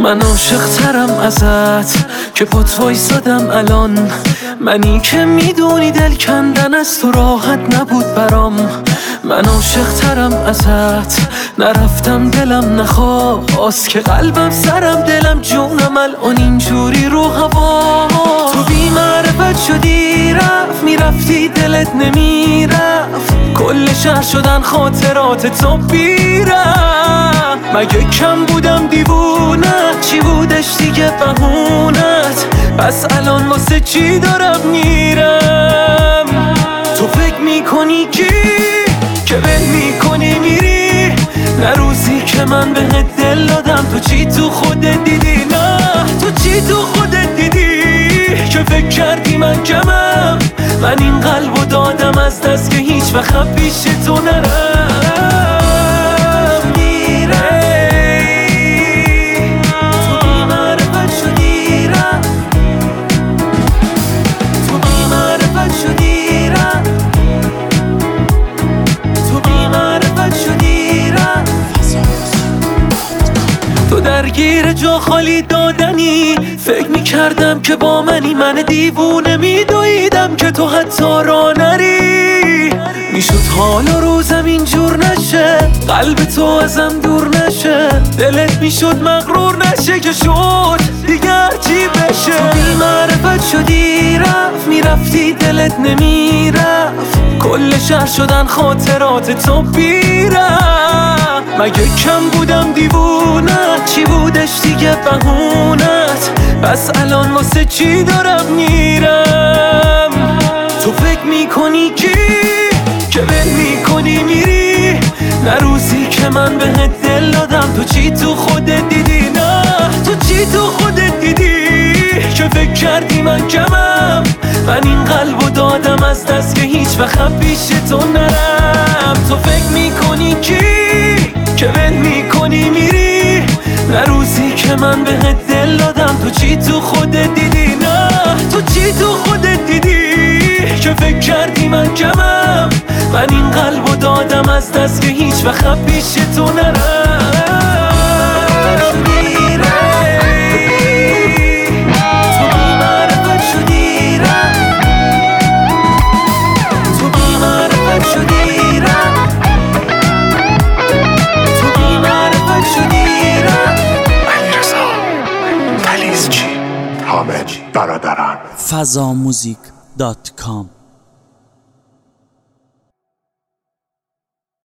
من عاشق ترم ازت که پات وایسادم الان، منی که میدونی دل کندن از تو راحت نبود برام. من عاشق ترم ازت، نرفتم دلم نخواست که قلبم سرم دلم جونم الان اینجوری رو هوا. تو بی معرفت شدی رفت میرفتی دلت نمیرفت، کل شهر شدن خاطرات تو بیرم. مگه کم بودم دیوونه، چی بودش دیگه بهونت؟ پس الان واسه چی دارم میرم؟ تو فکر میکنی که ول میکنی میری، نه روزی که من بهت دل دادم تو چی تو خودت دیدی؟ نه تو چی تو خودت دیدی که فکر کردی من کمم؟ من این قلبو دادم از دست که هیچ وقت پیش تو نرم. درگیر جا خالی دادنی، فکر میکردم که با منی، من دیوونه میدویدم که تو حتی را نری. میشد حال و روزم اینجور نشه، قلب تو ازم دور نشه، دلت میشد مغرور نشه که شد دیگر چی بشه. تو بی معرفت شدی رفت میرفتی دلت نمیرفت، کل شهر شدن خاطرات تو بیرم. مگه کم بودم دیوونه، چی بودش دیگه بهونت؟ پس الان واسه چی دارم میرم؟ تو فکر میکنی که ول میکنی میری، نه روزی که من بهت دل دادم تو چی تو خودت دیدی؟ نه تو چی تو خودت دیدی که فکر کردی من کمم؟ من این قلبو دادم از دست که هیچ وقت پیش تو نرم. تو فکر میکنی که ول میکنی میری، نه روزی که من بهت دل دادم تو چی تو خودت دیدی؟ نه تو چی تو خودت دیدی که فکر کردی من کمم؟ من این قلبو دادم از دست که هیچ وقت پیش تو نرم. برادران fazamuzik.com